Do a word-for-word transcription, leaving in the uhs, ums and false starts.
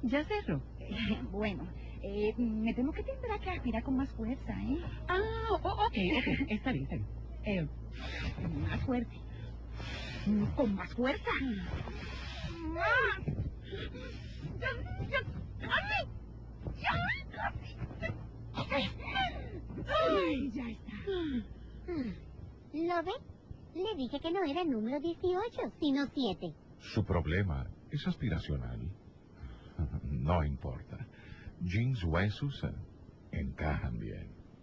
Ya cerró. Eh, bueno, eh, me temo que tendrá que aspirar con más fuerza, ¿eh? Ah, oh, ok, ok, está bien, está bien. Eh, Más fuerte. Mm, Con más fuerza. ¡Más! ¡Ya, ya, casi! ¡Ya, casi! ¡Ay, ya está! ¿Lo ve? Le dije que no era el número dieciocho, sino siete. Su problema es aspiracional. No importa. Jeans huesos eh, encajan bien.